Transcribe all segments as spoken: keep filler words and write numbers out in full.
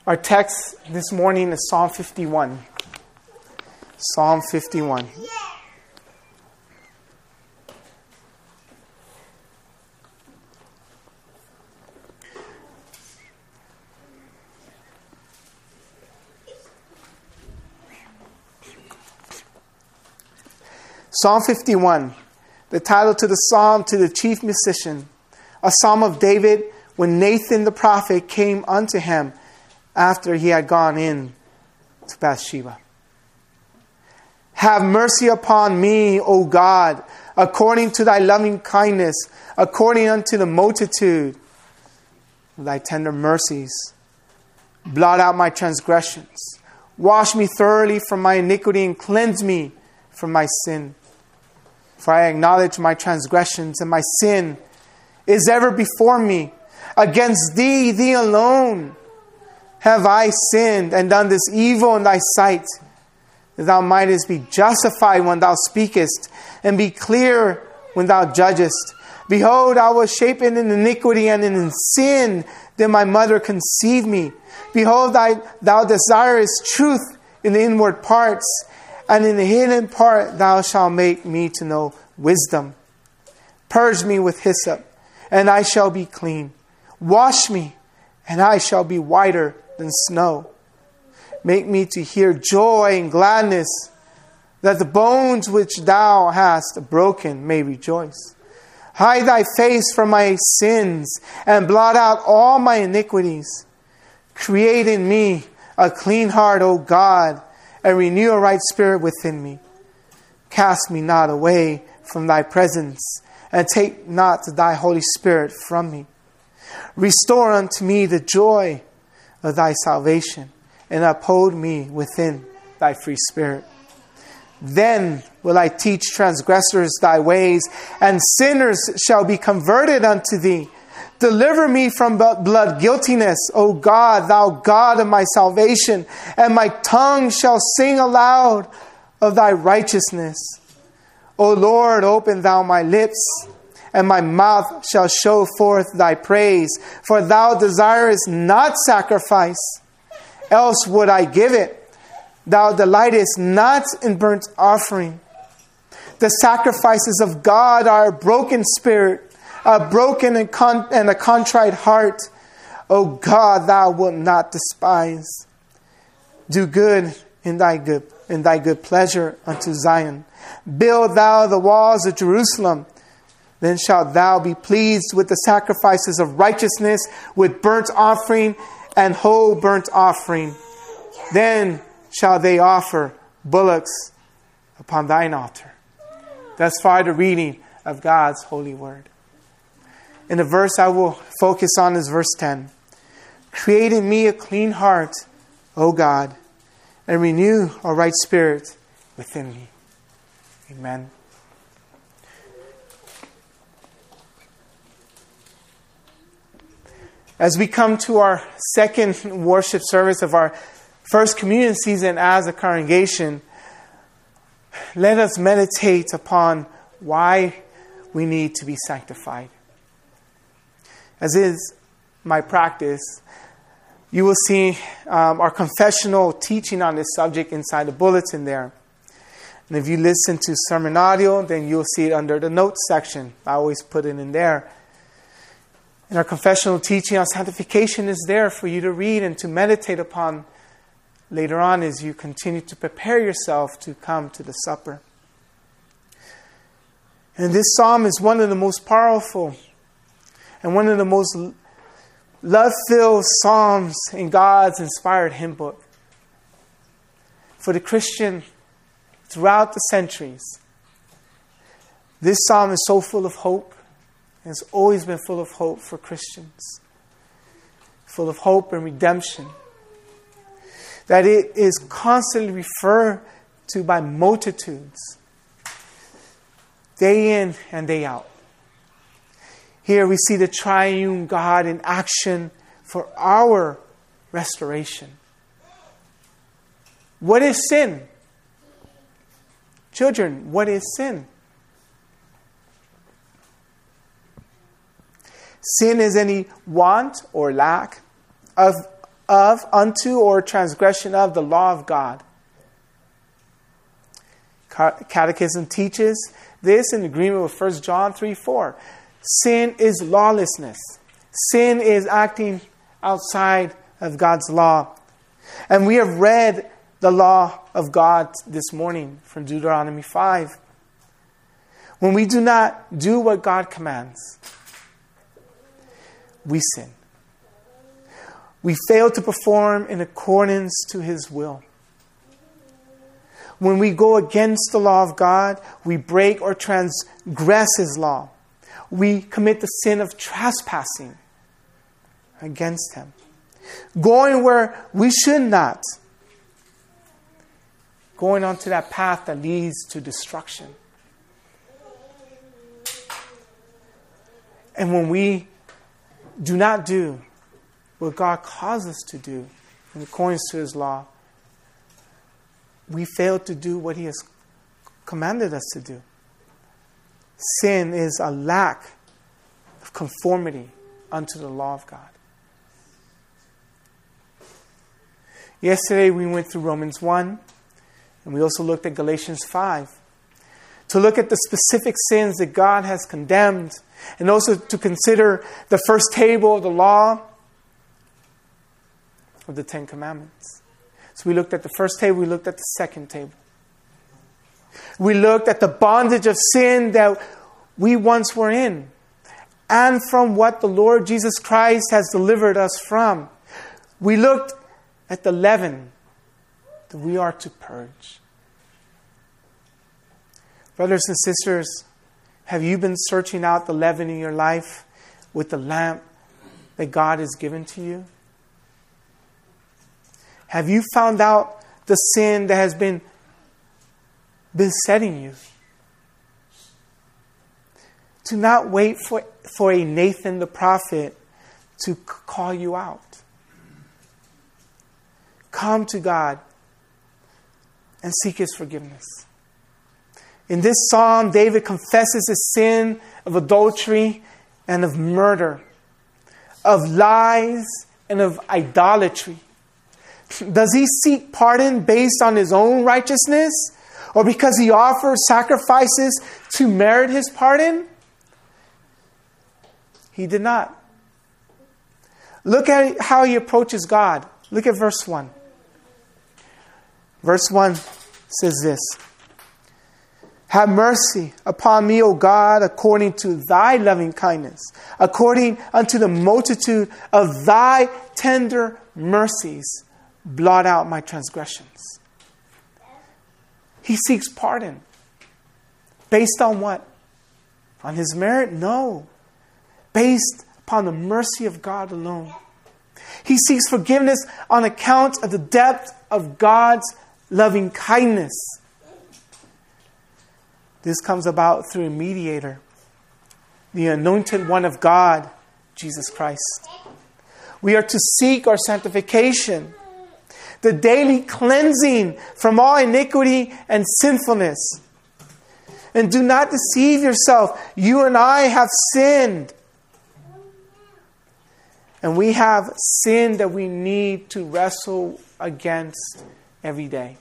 Our text this morning is Psalm fifty-one. Psalm fifty-one. Psalm fifty-one, the title to the psalm to the chief musician, a psalm of David when Nathan the prophet came unto him after he had gone in to Bathsheba. Have mercy upon me, O God, according to thy loving kindness, according unto the multitude of thy tender mercies. Blot out my transgressions. Wash me thoroughly from my iniquity and cleanse me from my sin. For I acknowledge my transgressions, and my sin is ever before me. Against thee, thee alone, have I sinned and done this evil in thy sight, that thou mightest be justified when thou speakest, and be clear when thou judgest. Behold, I was shapen in iniquity, and in sin did my mother conceive me. Behold, I, thou desirest truth in the inward parts, and in the hidden part thou shalt make me to know wisdom. Purge me with hyssop, and I shall be clean. Wash me, and I shall be whiter than snow. Make me to hear joy and gladness, that the bones which thou hast broken may rejoice. Hide thy face from my sins, and blot out all my iniquities. Create in me a clean heart, O God, and renew a right spirit within me. Cast me not away from thy presence, and take not thy Holy Spirit from me. Restore unto me the joy of thy salvation, and uphold me within thy free spirit. Then will I teach transgressors thy ways, and sinners shall be converted unto thee. Deliver me from blood guiltiness, O God, thou God of my salvation, and my tongue shall sing aloud of thy righteousness. O Lord, open thou my lips, and my mouth shall show forth thy praise. For thou desirest not sacrifice, else would I give it. Thou delightest not in burnt offering. The sacrifices of God are a broken spirit, a broken and, con- and a contrite heart. O God, thou wilt not despise. Do good in thy good in thy good pleasure unto Zion. Build thou the walls of Jerusalem. Then shalt thou be pleased with the sacrifices of righteousness, with burnt offering and whole burnt offering. Then shall they offer bullocks upon thine altar. Thus far the reading of God's holy word. In the verse I will focus on is verse ten. Create in me a clean heart, O God, and renew a right spirit within me. Amen. As we come to our second worship service of our first communion season as a congregation, let us meditate upon why we need to be sanctified. As is my practice, you will see um, our confessional teaching on this subject inside the bulletin there. And if you listen to sermon audio, then you'll see it under the notes section. I always put it in there. And our confessional teaching on sanctification is there for you to read and to meditate upon later on as you continue to prepare yourself to come to the supper. And this psalm is one of the most powerful and one of the most love-filled psalms in God's inspired hymn book. For the Christian throughout the centuries, this psalm is so full of hope. And it's always been full of hope for Christians. Full of hope and redemption. That it is constantly referred to by multitudes. Day in and day out. Here we see the triune God in action for our restoration. What is sin? Children, what is sin? Sin is any want or lack of of, unto, or transgression of the law of God. Catechism teaches this in agreement with First John three four. Sin is lawlessness. Sin is acting outside of God's law. And we have read the law of God this morning from Deuteronomy five. When we do not do what God commands, we sin. We fail to perform in accordance to His will. When we go against the law of God, we break or transgress His law. We commit the sin of trespassing against Him. Going where we should not. Going onto that path that leads to destruction. And when we do not do what God calls us to do in accordance to His law, we fail to do what He has commanded us to do. Sin is a lack of conformity unto the law of God. Yesterday we went through Romans one, and we also looked at Galatians five, to look at the specific sins that God has condemned, and also to consider the first table of the law of the Ten Commandments. So we looked at the first table, we looked at the second table. We looked at the bondage of sin that we once were in, and from what the Lord Jesus Christ has delivered us from. We looked at the leaven that we are to purge. Brothers and sisters, have you been searching out the leaven in your life with the lamp that God has given to you? Have you found out the sin that has been, been setting you? Do not wait for, for a Nathan the prophet to call you out. Come to God and seek His forgiveness. In this psalm, David confesses his sin of adultery and of murder, of lies and of idolatry. Does he seek pardon based on his own righteousness, or because he offers sacrifices to merit his pardon? He did not. Look at how he approaches God. Look at verse one. Verse one says this: Have mercy upon me, O God, according to thy loving kindness, according unto the multitude of thy tender mercies, blot out my transgressions. He seeks pardon. Based on what? On his merit? No. Based upon the mercy of God alone. He seeks forgiveness on account of the depth of God's loving kindness. This comes about through a mediator, the anointed one of God, Jesus Christ. We are to seek our sanctification, the daily cleansing from all iniquity and sinfulness. And do not deceive yourself. You and I have sinned. And we have sin that we need to wrestle against every day.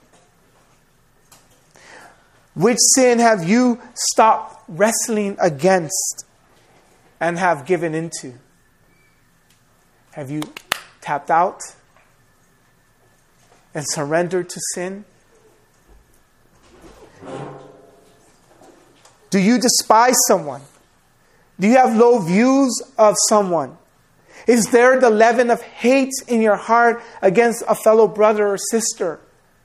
Which sin have you stopped wrestling against and have given into? Have you tapped out and surrendered to sin? Do you despise someone? Do you have low views of someone? Is there the leaven of hate in your heart against a fellow brother or sister?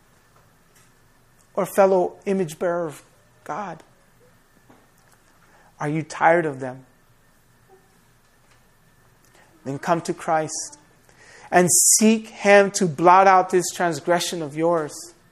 Or fellow image bearer of God? Are you tired of them? Then come to Christ and seek Him to blot out this transgression of yours.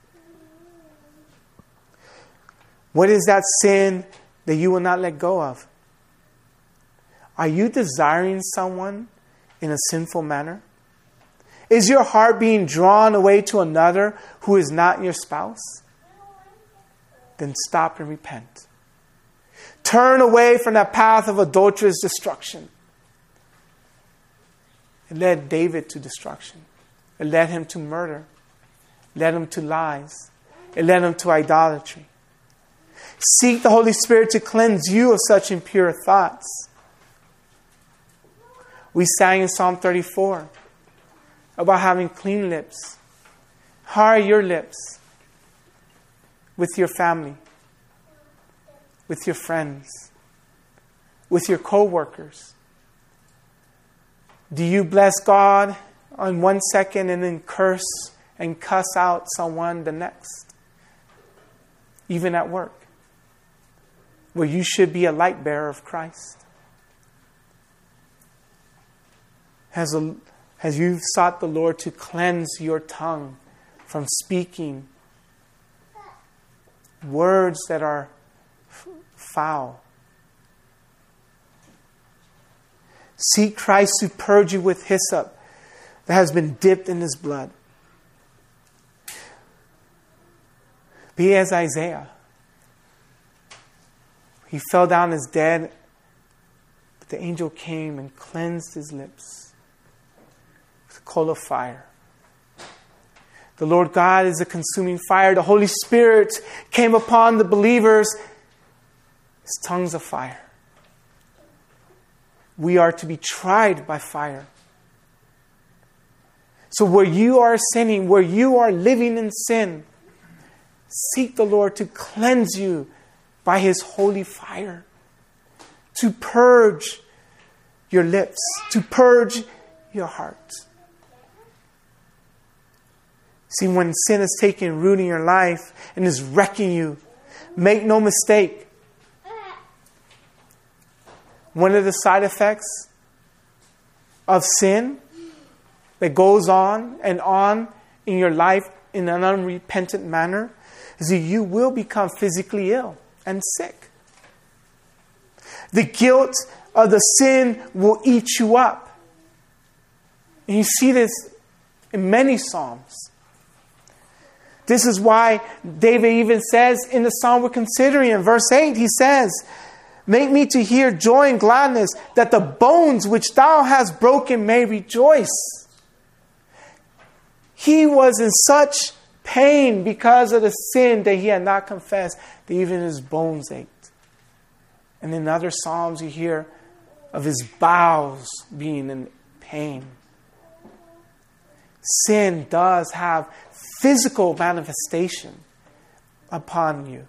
What is that sin that you will not let go of? Are you desiring someone in a sinful manner? Is your heart being drawn away to another who is not your spouse? Then stop and repent. Turn away from that path of adulterous destruction. It led David to destruction. It led him to murder. It led him to lies. It led him to idolatry. Seek the Holy Spirit to cleanse you of such impure thoughts. We sang in Psalm thirty-four about having clean lips. How are your lips with your family, with your friends, with your co-workers? Do you bless God on one second and then curse and cuss out someone the next? Even at work, where you should be a light bearer of Christ. Has, a, has you sought the Lord to cleanse your tongue from speaking words that are f- foul? Seek Christ to purge you with hyssop that has been dipped in His blood. Be as Isaiah. He fell down as dead, but the angel came and cleansed his lips with a coal of fire. The Lord God is a consuming fire. The Holy Spirit came upon the believers. His tongue's of fire. We are to be tried by fire. So where you are sinning, where you are living in sin, seek the Lord to cleanse you by His holy fire, to purge your lips, to purge your heart. See, when sin has taken root in your life and is wrecking you, make no mistake, one of the side effects of sin that goes on and on in your life in an unrepentant manner is that you will become physically ill and sick. The guilt of the sin will eat you up. And you see this in many Psalms. This is why David even says in the Psalm we're considering, in verse eight, he says, "Make me to hear joy and gladness, that the bones which thou hast broken may rejoice." He was in such pain because of the sin that he had not confessed, that even his bones ached. And in other Psalms you hear of his bowels being in pain. Sin does have physical manifestation upon you.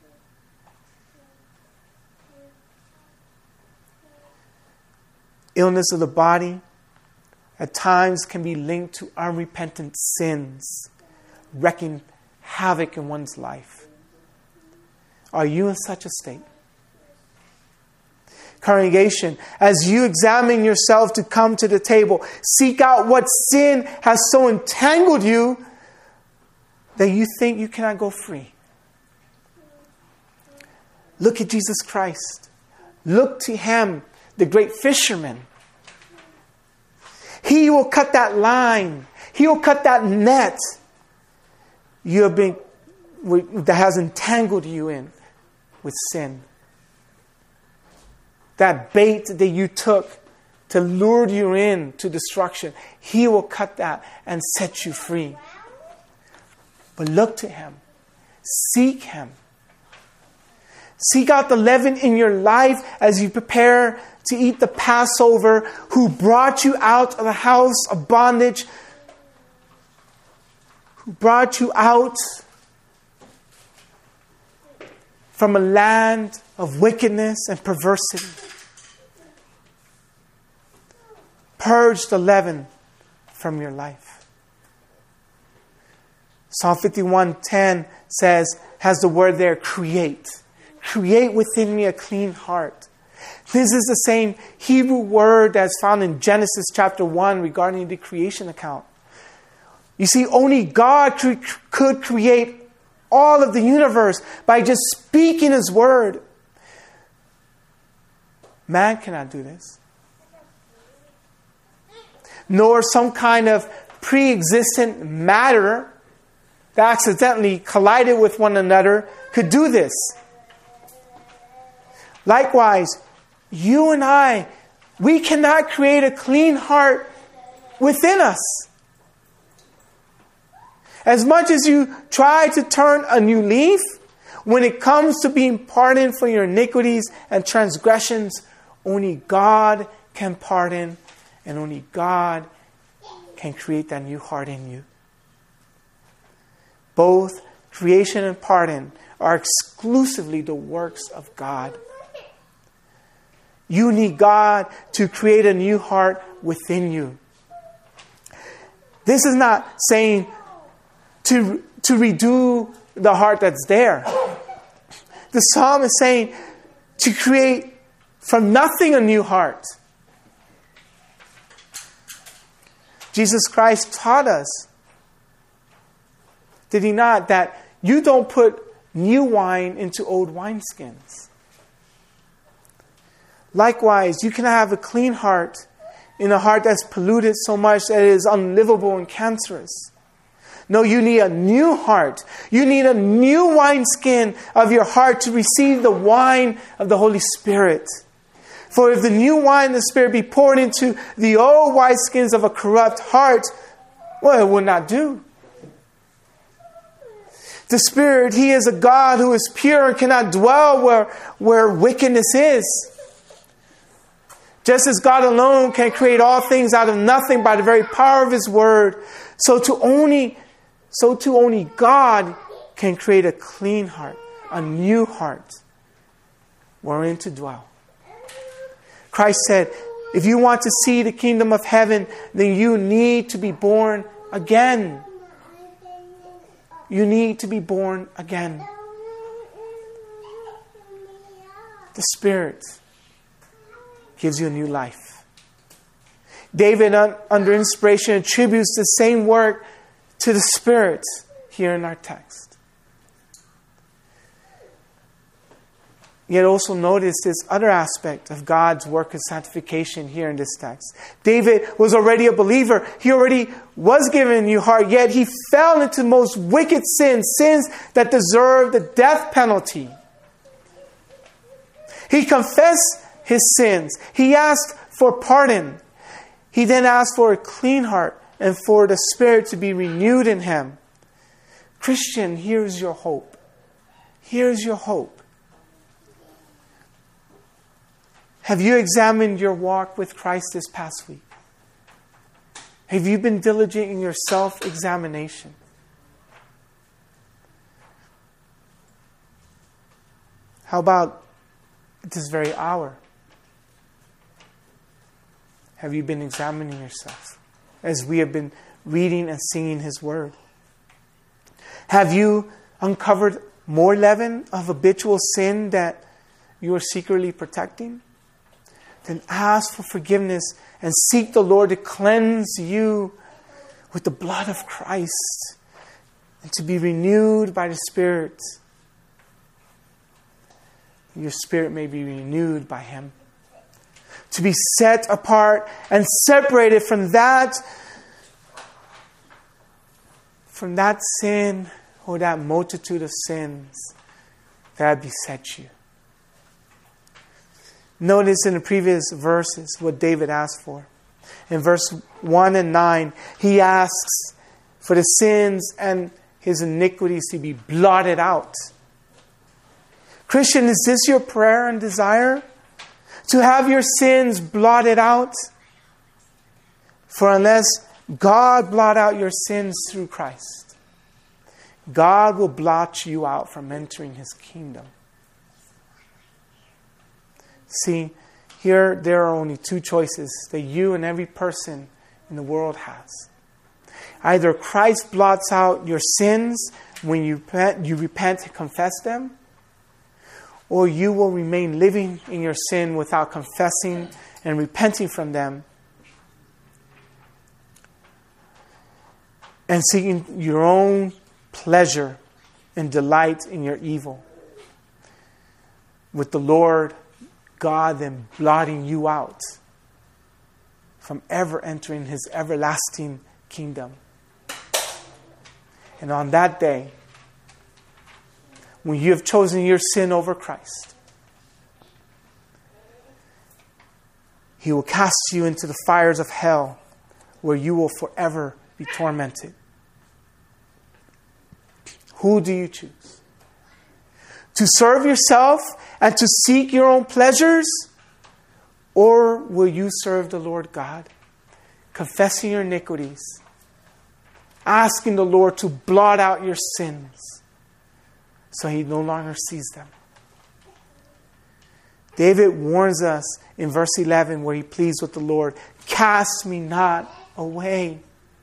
Illness of the body at times can be linked to unrepentant sins, wreaking havoc in one's life. Are you in such a state? Congregation, as you examine yourself to come to the table, seek out what sin has so entangled you that you think you cannot go free. Look at Jesus Christ. Look to Him, the great fisherman. He will cut that line. He will cut that net you have been that has entangled you in with sin. That bait that you took to lure you in to destruction, He will cut that and set you free. But look to Him. Seek Him. Seek out the leaven in your life as you prepare to eat the Passover, who brought you out of the house of bondage, who brought you out from a land of wickedness and perversity. Purge the leaven from your life. Psalm fifty-one ten says, has the word there, create. Create within me a clean heart. This is the same Hebrew word that's found in Genesis chapter one regarding the creation account. You see, only God cre- could create all of the universe by just speaking His word. Man cannot do this. Nor some kind of pre-existent matter that accidentally collided with one another could do this. Likewise, you and I, we cannot create a clean heart within us. As much as you try to turn a new leaf, when it comes to being pardoned for your iniquities and transgressions, only God can pardon, and only God can create that new heart in you. Both creation and pardon are exclusively the works of God. You need God to create a new heart within you. This is not saying to, to redo the heart that's there. The psalm is saying to create from nothing a new heart. Jesus Christ taught us, did he not, that you don't put new wine into old wineskins. Likewise, you cannot have a clean heart in a heart that's polluted so much that it is unlivable and cancerous. No, you need a new heart. You need a new wineskin of your heart to receive the wine of the Holy Spirit. For if the new wine of the Spirit be poured into the old wineskins of a corrupt heart, well, it would not do. The Spirit, He is a God who is pure and cannot dwell where, where wickedness is. Just as God alone can create all things out of nothing by the very power of His Word, so to only, so to only God can create a clean heart, a new heart, wherein to dwell. Christ said, if you want to see the kingdom of heaven, then you need to be born again. You need to be born again. The Spirit gives you a new life. David, under inspiration, attributes the same work to the Spirit here in our text. Yet also notice this other aspect of God's work of sanctification here in this text. David was already a believer. He already was given a new heart, yet he fell into the most wicked sins, sins that deserved the death penalty. He confessed his sins. He asked for pardon. He then asked for a clean heart and for the Spirit to be renewed in him. Christian, here's your hope. Here's your hope. Have you examined your walk with Christ this past week? Have you been diligent in your self-examination? How about at this very hour? Have you been examining yourself as we have been reading and singing His Word? Have you uncovered more leaven of habitual sin that you are secretly protecting? Then ask for forgiveness and seek the Lord to cleanse you with the blood of Christ and to be renewed by the Spirit. Your spirit may be renewed by Him. To be set apart and separated from that, from that sin or that multitude of sins that beset you. Notice in the previous verses what David asked for. In verse one and nine, he asks for the sins and his iniquities to be blotted out. Christian, is this your prayer and desire? To have your sins blotted out? For unless God blot out your sins through Christ, God will blot you out from entering His kingdom. See, here there are only two choices that you and every person in the world has. Either Christ blots out your sins when you repent, you repent and confess them, or you will remain living in your sin without confessing and repenting from them and seeking your own pleasure and delight in your evil, with the Lord God then blotting you out from ever entering His everlasting kingdom. And on that day, when you have chosen your sin over Christ, He will cast you into the fires of hell, where you will forever be tormented. Who do you choose? To serve yourself and to seek your own pleasures? Or will you serve the Lord God, confessing your iniquities, asking the Lord to blot out your sins so He no longer sees them? David warns us in verse eleven where he pleads with the Lord, cast me not away.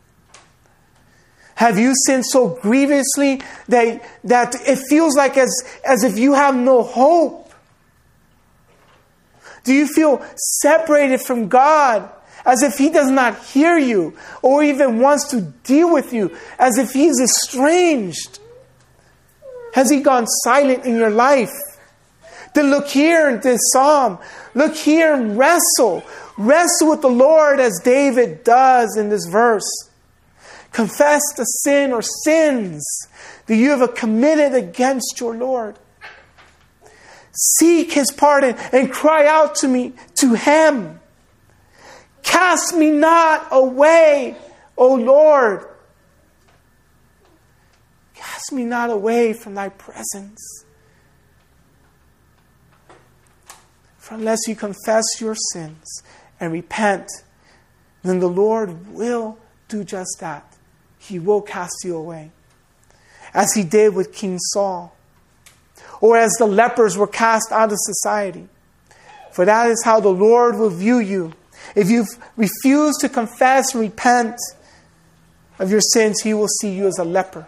Have you sinned so grievously that, that it feels like as, as if you have no hope? Do you feel separated from God as if He does not hear you or even wants to deal with you, as if He's estranged? Has He gone silent in your life? Then look here in this psalm. Look here and wrestle. Wrestle with the Lord as David does in this verse. Confess the sin or sins that you have committed against your Lord. Seek His pardon and cry out to me, to Him. Cast me not away, O Lord. Cast me not away from Thy presence. For unless you confess your sins and repent, then the Lord will do just that. He will cast you away. As He did with King Saul. Or as the lepers were cast out of society. For that is how the Lord will view you. If you refuse to confess and repent of your sins, He will see you as a leper.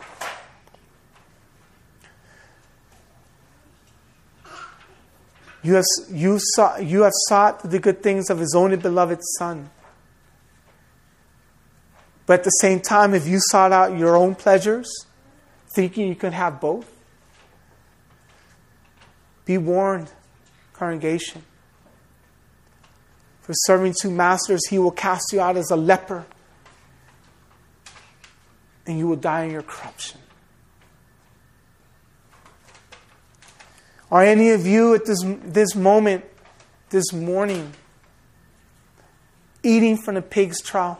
You have, you, sought, you have sought the good things of His only beloved Son. But at the same time, if you sought out your own pleasures, thinking you could have both, be warned, congregation. For serving two masters, He will cast you out as a leper, and you will die in your corruption. Are any of you at this, this moment, this morning, eating from the pig's trough?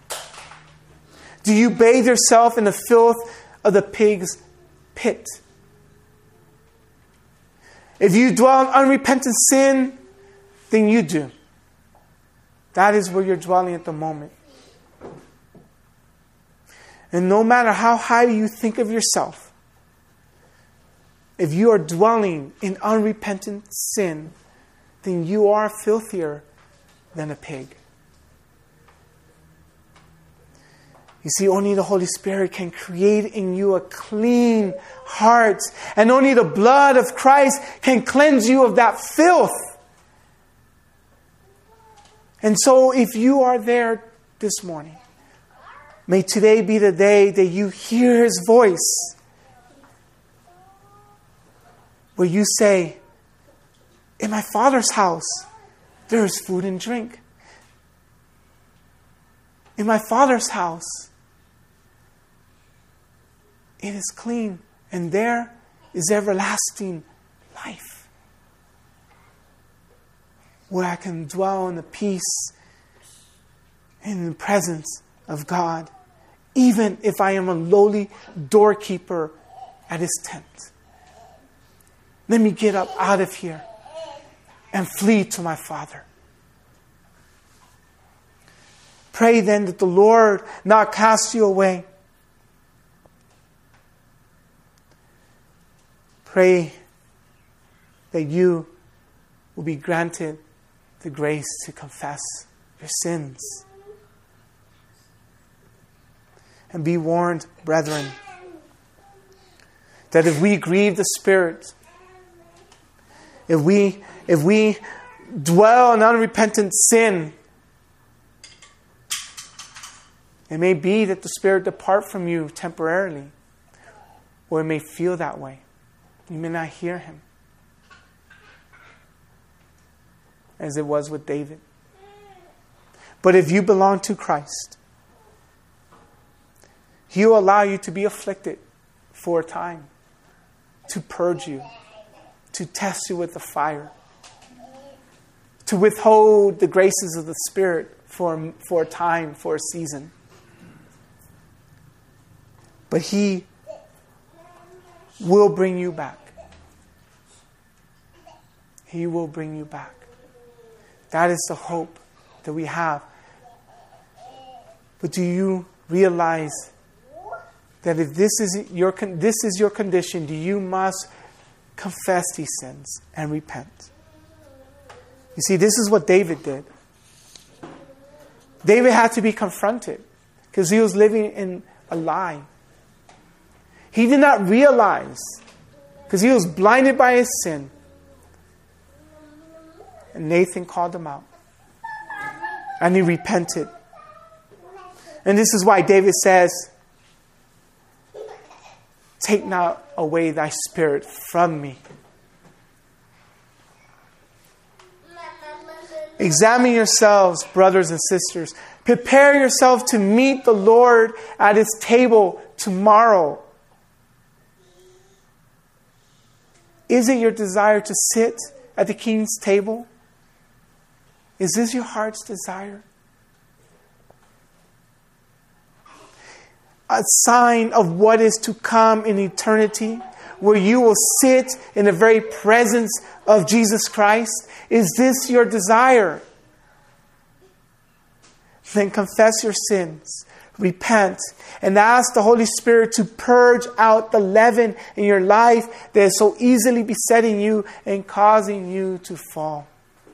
Do you bathe yourself in the filth of the pig's pit? If you dwell in unrepentant sin, then you do. That is where you're dwelling at the moment. And no matter how high you think of yourself, if you are dwelling in unrepentant sin, then you are filthier than a pig. You see, only the Holy Spirit can create in you a clean heart. And only the blood of Christ can cleanse you of that filth. And so if you are there this morning, may today be the day that you hear His voice. Where you say, in my Father's house, there is food and drink. In my Father's house, it is clean, and there is everlasting life. Where I can dwell in the peace and in the presence of God, even if I am a lowly doorkeeper at His tent. Let me get up out of here and flee to my Father. Pray then that the Lord not cast you away. Pray that you will be granted the grace to confess your sins. And be warned, brethren, that if we grieve the Spirit, If we, if we dwell in unrepentant sin, it may be that the Spirit depart from you temporarily, or it may feel that way. You may not hear Him, as it was with David. But if you belong to Christ, He will allow you to be afflicted for a time, to purge you, to test you with the fire, to withhold the graces of the Spirit for, for a time, for a season. But He will bring you back. He will bring you back. That is the hope that we have. But do you realize that if this is your this is your condition, you must confess these sins and repent? You see, this is what David did. David had to be confronted because he was living in a lie. He did not realize because he was blinded by his sin. And Nathan called him out. And he repented. And this is why David says, take not away thy spirit from me. Examine yourselves, brothers and sisters. Prepare yourself to meet the Lord at his table tomorrow. Is it your desire to sit at the king's table? Is this your heart's desire? A sign of what is to come in eternity, where you will sit in the very presence of Jesus Christ. Is this your desire? Then confess your sins, repent, and ask the Holy Spirit to purge out the leaven in your life that is so easily besetting you and causing you to fall.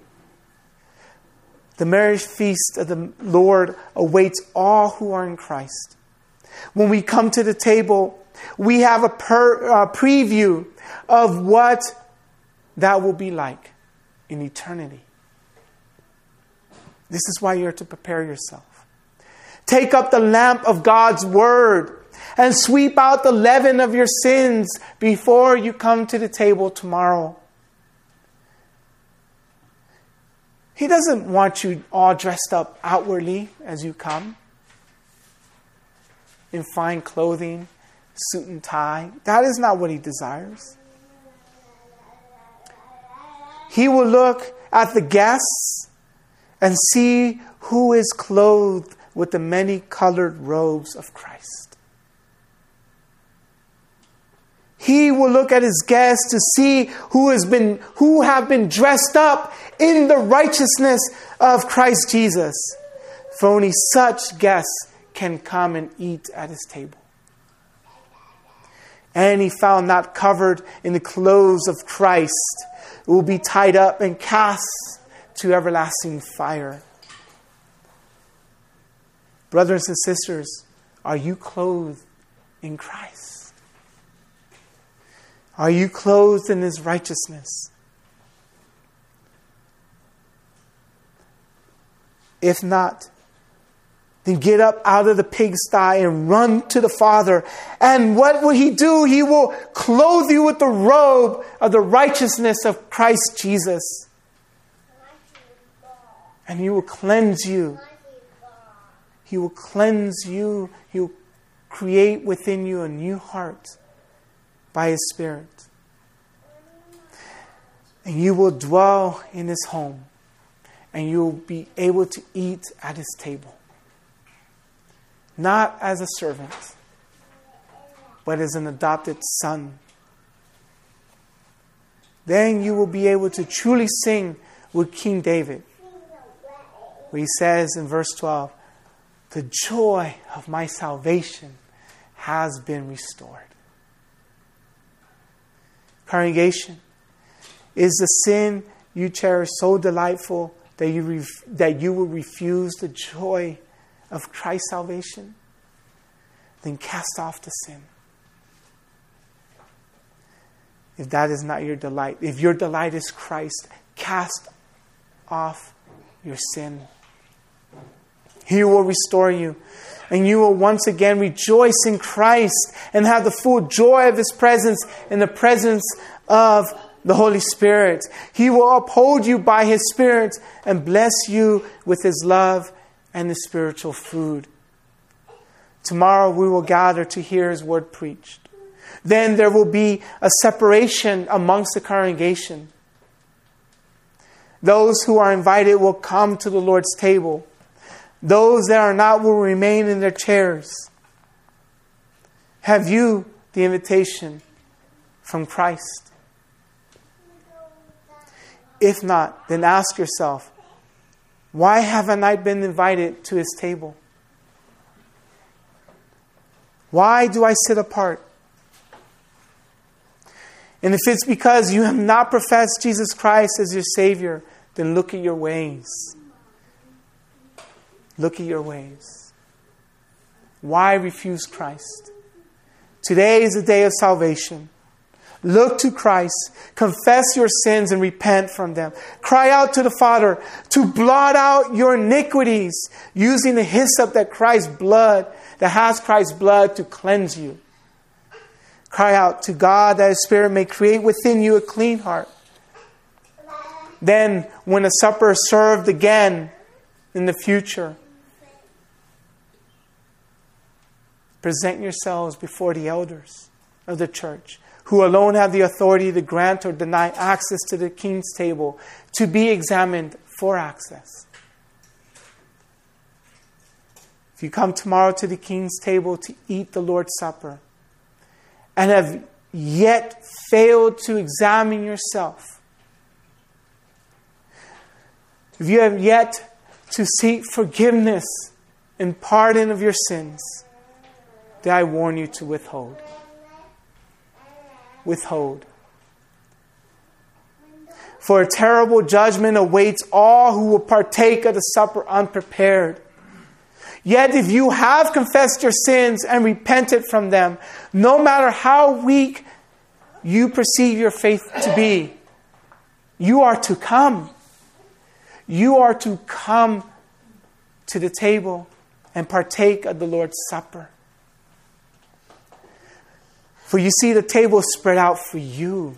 The marriage feast of the Lord awaits all who are in Christ. When we come to the table, we have a per, uh, preview of what that will be like in eternity. This is why you're to prepare yourself. Take up the lamp of God's Word and sweep out the leaven of your sins before you come to the table tomorrow. He doesn't want you all dressed up outwardly as you come, in fine clothing, suit and tie. That is not what he desires. He will look at the guests and see who is clothed with the many colored robes of Christ. He will look at his guests to see who has been, who have been dressed up in the righteousness of Christ Jesus. For only such guests can come and eat at his table. And he found not covered in the clothes of Christ will be tied up and cast to everlasting fire. Brothers and sisters, are you clothed in Christ? Are you clothed in his righteousness? If not, then get up out of the pigsty and run to the Father. And what will he do? He will clothe you with the robe of the righteousness of Christ Jesus. And he will cleanse you. He will cleanse you. He will create within you a new heart by his Spirit. And you will dwell in his home. And you will be able to eat at his table. Not as a servant, but as an adopted son. Then you will be able to truly sing with King David, where he says in verse twelve, the joy of my salvation has been restored. Congregation, is the sin you cherish so delightful that you ref- that you will refuse the joy of Christ's salvation? Then cast off the sin. If that is not your delight, if your delight is Christ, cast off your sin. He will restore you. And you will once again rejoice in Christ and have the full joy of his presence in the presence of the Holy Spirit. He will uphold you by his Spirit and bless you with his love and the spiritual food. Tomorrow we will gather to hear his word preached. Then there will be a separation amongst the congregation. Those who are invited will come to the Lord's table. Those that are not will remain in their chairs. Have you the invitation from Christ? If not, then ask yourself, why haven't I been invited to His table? Why do I sit apart? And if it's because you have not professed Jesus Christ as your Savior, then look at your ways. Look at your ways. Why refuse Christ? Today is the day of salvation. Look to Christ. Confess your sins and repent from them. Cry out to the Father to blot out your iniquities using the hyssop that Christ's blood, that has Christ's blood to cleanse you. Cry out to God that His Spirit may create within you a clean heart. Then, when the supper is served again in the future, present yourselves before the elders of the church, who alone have the authority to grant or deny access to the King's table, to be examined for access. If you come tomorrow to the King's table to eat the Lord's Supper and have yet failed to examine yourself, if you have yet to seek forgiveness and pardon of your sins, then I warn you to withhold. Withhold. For a terrible judgment awaits all who will partake of the supper unprepared. Yet if you have confessed your sins and repented from them, no matter how weak you perceive your faith to be, you are to come. You are to come to the table and partake of the Lord's Supper. For you see, the table is spread out for you.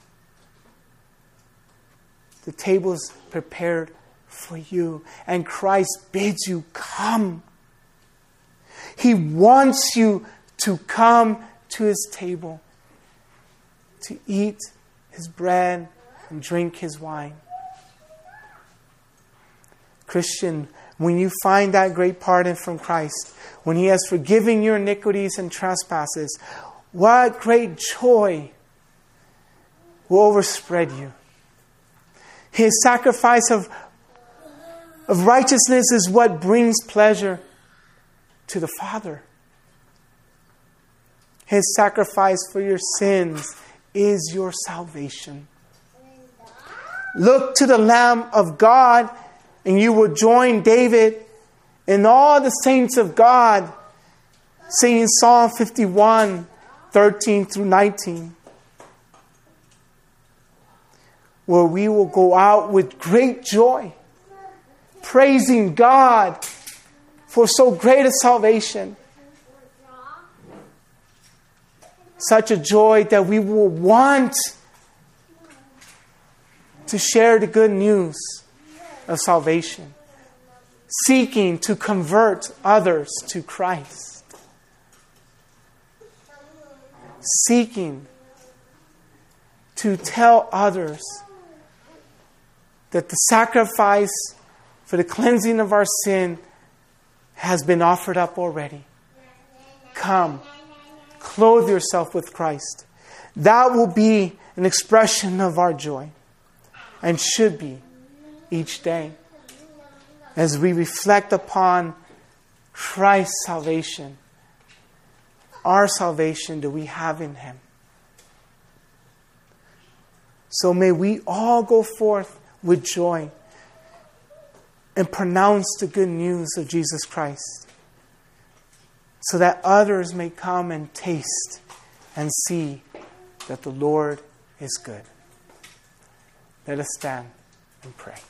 The table is prepared for you. And Christ bids you come. He wants you to come to His table, to eat His bread and drink His wine. Christian, when you find that great pardon from Christ, when He has forgiven your iniquities and trespasses, what great joy will overspread you. His sacrifice of, of righteousness is what brings pleasure to the Father. His sacrifice for your sins is your salvation. Look to the Lamb of God, and you will join David and all the saints of God singing Psalm fifty-one, thirteen through nineteen. Where we will go out with great joy, praising God for so great a salvation. Such a joy that we will want to share the good news of salvation, seeking to convert others to Christ, seeking to tell others that the sacrifice for the cleansing of our sin has been offered up already. Come, clothe yourself with Christ. That will be an expression of our joy, and should be each day, as we reflect upon Christ's salvation, our salvation that we have in Him. So may we all go forth with joy and pronounce the good news of Jesus Christ, so that others may come and taste and see that the Lord is good. Let us stand and pray.